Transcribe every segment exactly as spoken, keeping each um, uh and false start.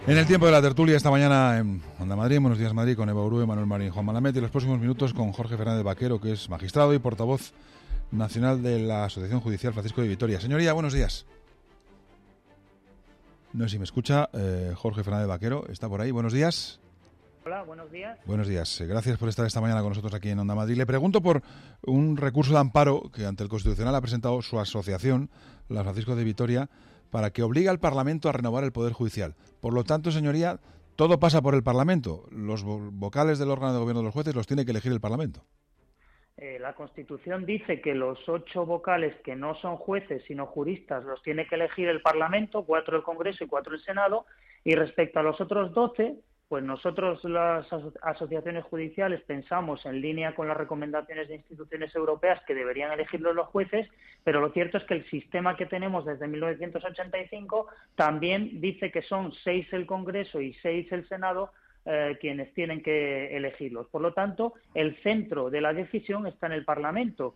En el tiempo de la tertulia esta mañana en Onda Madrid, Buenos Días Madrid, con Eva Urue, Manuel Marín y Juan Malamet, y los próximos minutos con Jorge Fernández Vaquero, que es magistrado y portavoz nacional de la Asociación Judicial Francisco de Vitoria. Señoría, buenos días. No sé si me escucha, eh, Jorge Fernández Vaquero, está por ahí. Buenos días. Hola, buenos días. Buenos días. Gracias por estar esta mañana con nosotros aquí en Onda Madrid. Le pregunto por un recurso de amparo que ante el Constitucional ha presentado su asociación, la Francisco de Vitoria, para que obligue al Parlamento a renovar el Poder Judicial. Por lo tanto, señoría, todo pasa por el Parlamento. Los vocales del órgano de gobierno de los jueces los tiene que elegir el Parlamento. Eh, la Constitución dice que los ocho vocales que no son jueces sino juristas los tiene que elegir el Parlamento, cuatro el Congreso y cuatro el Senado, y respecto a los otros doce, pues nosotros las aso- asociaciones judiciales pensamos en línea con las recomendaciones de instituciones europeas que deberían elegirlos los jueces, pero lo cierto es que el sistema que tenemos desde mil novecientos ochenta y cinco también dice que son seis el Congreso y seis el Senado eh, quienes tienen que elegirlos. Por lo tanto, el centro de la decisión está en el Parlamento.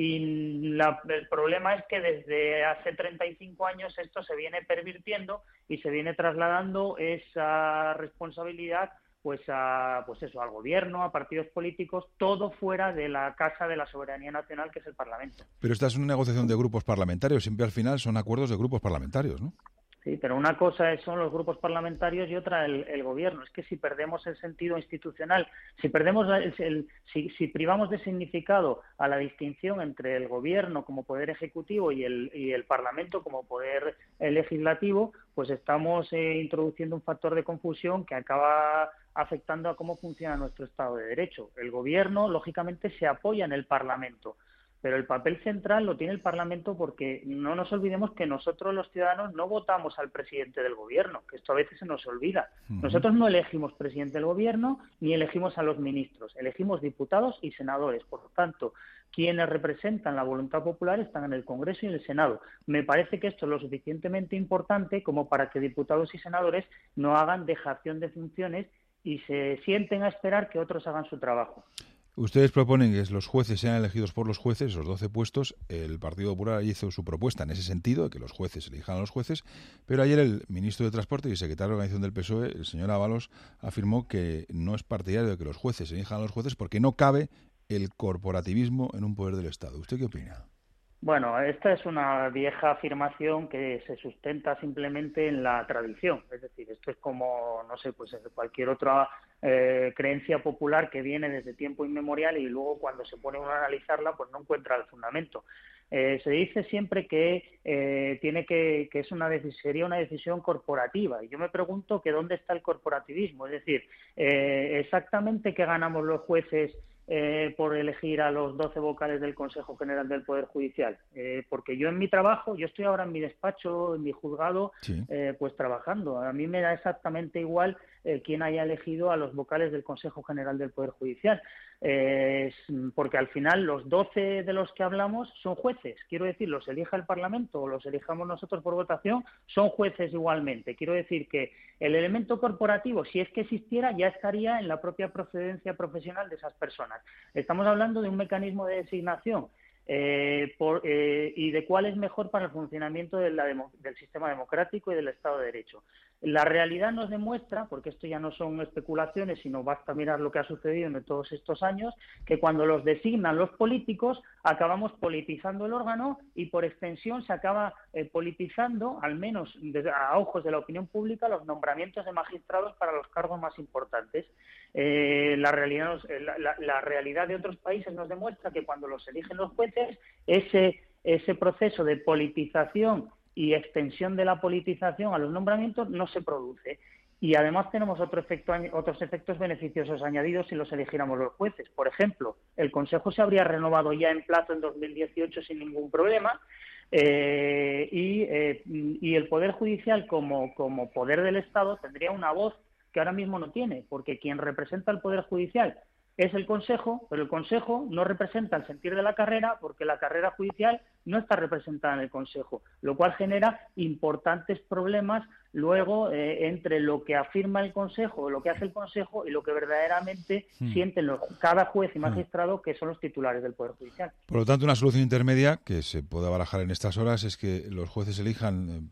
Y la, el problema es que desde hace treinta y cinco años esto se viene pervirtiendo y se viene trasladando esa responsabilidad pues a pues eso al gobierno, a partidos políticos, todo fuera de la casa de la soberanía nacional, que es el Parlamento. Pero esta es una negociación de grupos parlamentarios, siempre al final son acuerdos de grupos parlamentarios, ¿no? Sí, pero una cosa son los grupos parlamentarios y otra el, el gobierno. Es que si perdemos el sentido institucional, si perdemos el, el, si, si privamos de significado a la distinción entre el gobierno como poder ejecutivo y el, y el Parlamento como poder eh, legislativo, pues estamos eh, introduciendo un factor de confusión que acaba afectando a cómo funciona nuestro Estado de Derecho. El gobierno, lógicamente, se apoya en el Parlamento, pero el papel central lo tiene el Parlamento, porque no nos olvidemos que nosotros los ciudadanos no votamos al presidente del gobierno, que esto a veces se nos olvida. Uh-huh. Nosotros no elegimos presidente del gobierno ni elegimos a los ministros, elegimos diputados y senadores. Por lo tanto, quienes representan la voluntad popular están en el Congreso y en el Senado. Me parece que esto es lo suficientemente importante como para que diputados y senadores no hagan dejación de funciones y se sienten a esperar que otros hagan su trabajo. Ustedes proponen que los jueces sean elegidos por los jueces, esos doce puestos. El Partido Popular hizo su propuesta en ese sentido, de que los jueces elijan a los jueces, pero ayer el ministro de Transporte y secretario de Organización del P S O E, el señor Ábalos, afirmó que no es partidario de que los jueces elijan a los jueces porque no cabe el corporativismo en un poder del Estado. ¿Usted qué opina? Bueno, esta es una vieja afirmación que se sustenta simplemente en la tradición. Es decir, esto es como, no sé, pues cualquier otra eh, creencia popular que viene desde tiempo inmemorial y luego cuando se pone uno a analizarla, pues no encuentra el fundamento. Eh, se dice siempre que eh, tiene que, que es una sería una decisión corporativa. Y yo me pregunto que dónde está el corporativismo. Es decir, eh, exactamente qué ganamos los jueces Eh, por elegir a los doce vocales del Consejo General del Poder Judicial. Eh, porque yo en mi trabajo, yo estoy ahora en mi despacho, en mi juzgado, sí. eh, pues trabajando. A mí me da exactamente igual eh, quién haya elegido a los vocales del Consejo General del Poder Judicial. Eh, porque al final los doce de los que hablamos son jueces. Quiero decir, los elija el Parlamento o los elijamos nosotros por votación, son jueces igualmente. Quiero decir que el elemento corporativo, si es que existiera, ya estaría en la propia procedencia profesional de esas personas. Estamos hablando de un mecanismo de designación eh, por, eh, y de cuál es mejor para el funcionamiento de la demo, del sistema democrático y del Estado de Derecho. La realidad nos demuestra, porque esto ya no son especulaciones, sino basta mirar lo que ha sucedido en todos estos años, que cuando los designan los políticos acabamos politizando el órgano y por extensión se acaba eh, politizando, al menos desde, a ojos de la opinión pública, los nombramientos de magistrados para los cargos más importantes. Eh, la, realidad nos, la, la, la realidad de otros países nos demuestra que cuando los eligen los jueces, ese, ese proceso de politización y extensión de la politización a los nombramientos no se produce. Y además tenemos otro efecto, otros efectos beneficiosos añadidos si los eligiéramos los jueces. Por ejemplo, el Consejo se habría renovado ya en plazo en dos mil dieciocho sin ningún problema eh, y, eh, y el Poder Judicial como, como poder del Estado tendría una voz que ahora mismo no tiene, porque quien representa al Poder Judicial es el Consejo, pero el Consejo no representa el sentir de la carrera porque la carrera judicial no está representada en el Consejo, lo cual genera importantes problemas luego eh, entre lo que afirma el Consejo, lo que hace el Consejo y lo que verdaderamente hmm. sienten los, cada juez y magistrado que son los titulares del Poder Judicial. Por lo tanto, una solución intermedia que se pueda barajar en estas horas es que los jueces elijan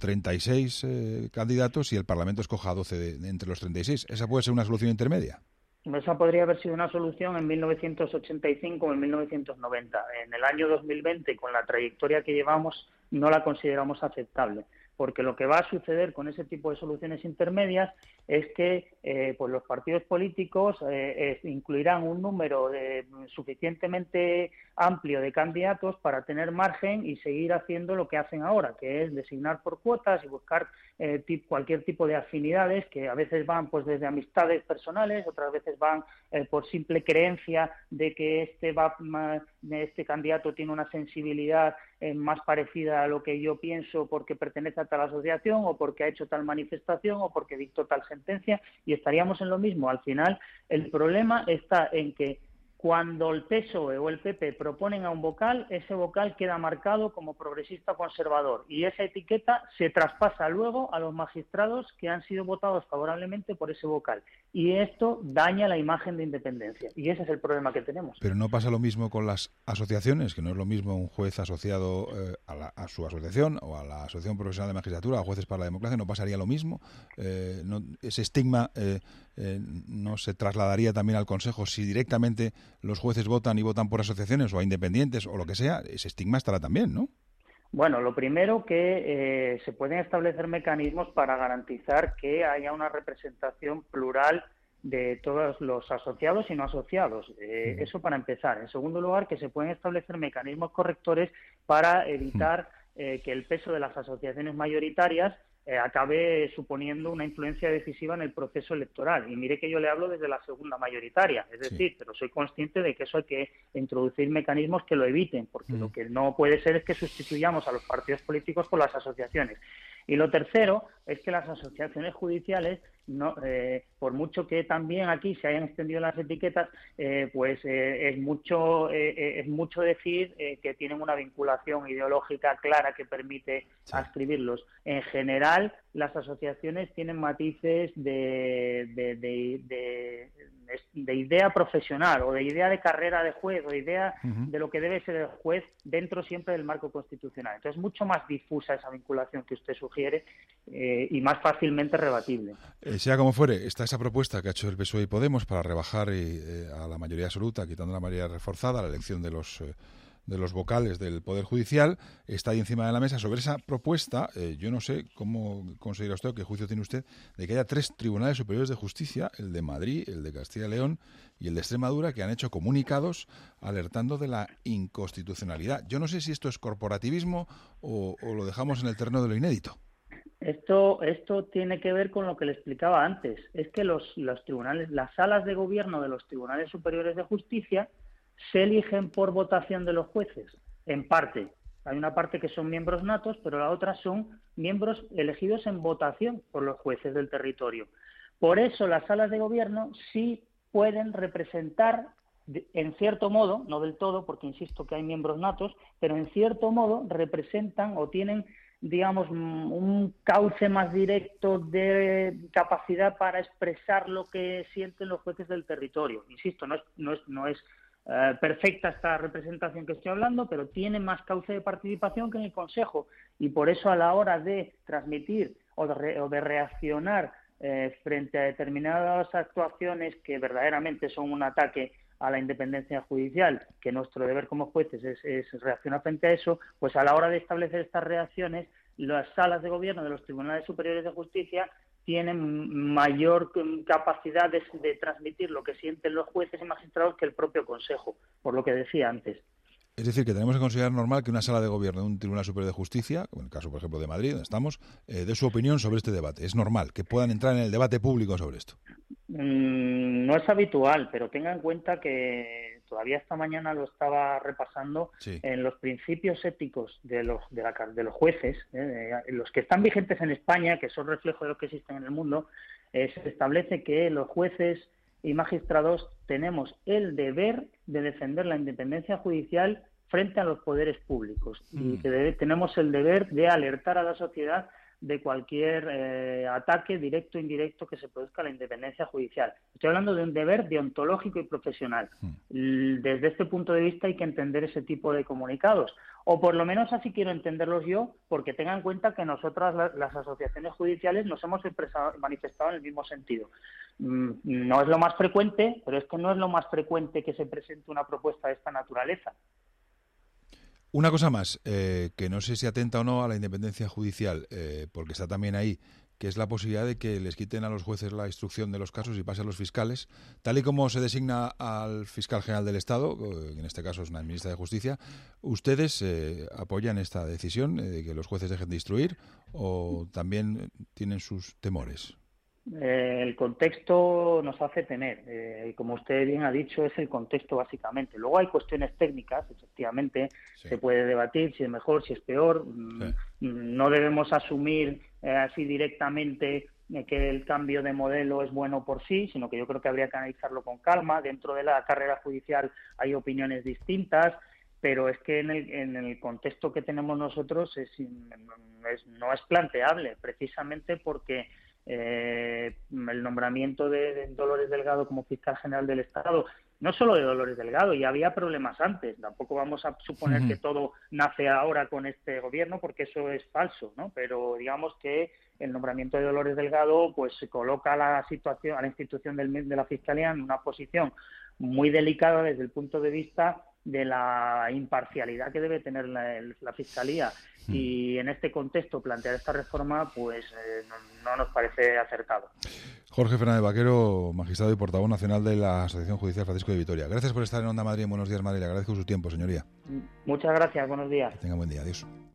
treinta y seis eh, candidatos y el Parlamento escoja doce de, de entre los treinta y seis. ¿Esa puede ser una solución intermedia? Esa podría haber sido una solución en mil novecientos ochenta y cinco o en mil novecientos noventa. En el año dos mil veinte, con la trayectoria que llevamos, no la consideramos aceptable, porque lo que va a suceder con ese tipo de soluciones intermedias es que eh, pues los partidos políticos eh, eh, incluirán un número de, suficientemente amplio de candidatos para tener margen y seguir haciendo lo que hacen ahora, que es designar por cuotas y buscar eh, tip, cualquier tipo de afinidades, que a veces van pues desde amistades personales, otras veces van eh, por simple creencia de que este va este candidato tiene una sensibilidad eh, más parecida a lo que yo pienso porque pertenece a tal asociación o porque ha hecho tal manifestación o porque dictó tal sentencia, y estaríamos en lo mismo. Al final, el problema está en que cuando el P S O E o el P P proponen a un vocal, ese vocal queda marcado como progresista conservador y esa etiqueta se traspasa luego a los magistrados que han sido votados favorablemente por ese vocal. Y esto daña la imagen de independencia. Y ese es el problema que tenemos. Pero no pasa lo mismo con las asociaciones, que no es lo mismo un juez asociado eh, a, la, a su asociación o a la Asociación Profesional de Magistratura, a Jueces para la Democracia, ¿no pasaría lo mismo? Eh, no, ese estigma eh, eh, no se trasladaría también al Consejo si directamente los jueces votan y votan por asociaciones o a independientes o lo que sea. Ese estigma estará también, ¿no? Bueno, lo primero que eh, se pueden establecer mecanismos para garantizar que haya una representación plural de todos los asociados y no asociados. Eh, mm. Eso para empezar. En segundo lugar, que se pueden establecer mecanismos correctores para evitar eh, que el peso de las asociaciones mayoritarias eh, acabe suponiendo una influencia decisiva en el proceso electoral. Y mire que yo le hablo desde la segunda mayoritaria, es decir, sí. pero soy consciente de que eso hay que introducir mecanismos que lo eviten, porque mm. lo que no puede ser es que sustituyamos a los partidos políticos por las asociaciones. Y lo tercero es que las asociaciones judiciales, no, eh, por mucho que también aquí se hayan extendido las etiquetas, eh, pues eh, es mucho eh, es mucho decir eh, que tienen una vinculación ideológica clara que permite sí. adscribirlos. En general, las asociaciones tienen matices de, de, de, de, de idea profesional o de idea de carrera de juez o de idea uh-huh. de lo que debe ser el juez dentro siempre del marco constitucional. Entonces, mucho más difusa esa vinculación que usted sugiere eh, y más fácilmente rebatible. Eh, sea como fuere, está esa propuesta que ha hecho el P S O E y Podemos para rebajar eh, a la mayoría absoluta, quitando la mayoría reforzada, la elección de los... Eh, de los vocales del Poder Judicial, está ahí encima de la mesa. Sobre esa propuesta, eh, yo no sé cómo considera usted, o qué juicio tiene usted, de que haya tres tribunales superiores de justicia, el de Madrid, el de Castilla y León y el de Extremadura, que han hecho comunicados alertando de la inconstitucionalidad. Yo no sé si esto es corporativismo o, o lo dejamos en el terreno de lo inédito. Esto, esto tiene que ver con lo que le explicaba antes. Es que los, los tribunales, las salas de gobierno de los tribunales superiores de justicia se eligen por votación de los jueces, en parte. Hay una parte que son miembros natos, pero la otra son miembros elegidos en votación por los jueces del territorio. Por eso las salas de gobierno sí pueden representar, en cierto modo, no del todo, porque insisto que hay miembros natos, pero en cierto modo representan o tienen, digamos, un cauce más directo de capacidad para expresar lo que sienten los jueces del territorio. Insisto, no es, no es, no es Uh, perfecta esta representación que estoy hablando, pero tiene más cauce de participación que en el Consejo, y por eso a la hora de transmitir o de, re, o de reaccionar eh, frente a determinadas actuaciones que verdaderamente son un ataque a la independencia judicial, que nuestro deber como jueces es, es reaccionar frente a eso, pues a la hora de establecer estas reacciones, las salas de gobierno de los tribunales superiores de justicia tienen mayor capacidad de, de transmitir lo que sienten los jueces y magistrados que el propio Consejo, por lo que decía antes. Es decir, que tenemos que considerar normal que una sala de gobierno de un Tribunal Superior de Justicia, como en el caso, por ejemplo, de Madrid, donde estamos, eh, dé su opinión sobre este debate. Es normal que puedan entrar en el debate público sobre esto. Mm, no es habitual, pero tenga en cuenta que todavía esta mañana lo estaba repasando sí. en los principios éticos de los de, la, de los jueces, eh, los que están vigentes en España, que son reflejo de los que existen en el mundo, eh, se establece que los jueces y magistrados tenemos el deber de defender la independencia judicial frente a los poderes públicos mm. y que debe, tenemos el deber de alertar a la sociedad de cualquier eh, ataque directo o indirecto que se produzca a la independencia judicial. Estoy hablando de un deber deontológico y profesional. Desde este punto de vista hay que entender ese tipo de comunicados, o por lo menos así quiero entenderlos yo, porque tengan en cuenta que nosotras, las, las asociaciones judiciales, nos hemos expresado, manifestado en el mismo sentido. No es lo más frecuente, pero es que no es lo más frecuente que se presente una propuesta de esta naturaleza. Una cosa más, eh, que no sé si atenta o no a la independencia judicial, eh, porque está también ahí, que es la posibilidad de que les quiten a los jueces la instrucción de los casos y pase a los fiscales, tal y como se designa al fiscal general del Estado, que en este caso es una ministra de Justicia. ¿Ustedes eh, apoyan esta decisión eh, de que los jueces dejen de instruir o también tienen sus temores? Eh, el contexto nos hace temer, eh, como usted bien ha dicho, es el contexto básicamente. Luego hay cuestiones técnicas, efectivamente, sí. Se puede debatir si es mejor, si es peor. Sí. No debemos asumir eh, así directamente eh, que el cambio de modelo es bueno por sí, sino que yo creo que habría que analizarlo con calma. Dentro de la carrera judicial hay opiniones distintas, pero es que en el, en el contexto que tenemos nosotros es, es, no es planteable, precisamente porque Eh, el nombramiento de, de Dolores Delgado como fiscal general del Estado, no solo de Dolores Delgado, ya había problemas antes, tampoco vamos a suponer uh-huh. que todo nace ahora con este gobierno, porque eso es falso, ¿no? Pero digamos que el nombramiento de Dolores Delgado pues se coloca a la situación, a la institución del, de la Fiscalía en una posición muy delicada desde el punto de vista de la imparcialidad que debe tener la, la Fiscalía. Y en este contexto plantear esta reforma pues eh, no, no nos parece acertado. Jorge Fernández Vaquero, magistrado y portavoz nacional de la Asociación Judicial Francisco de Vitoria. Gracias por estar en Onda Madrid. Buenos días, Madrid. Le agradezco su tiempo, señoría. Muchas gracias. Buenos días. Que tenga buen día. Adiós.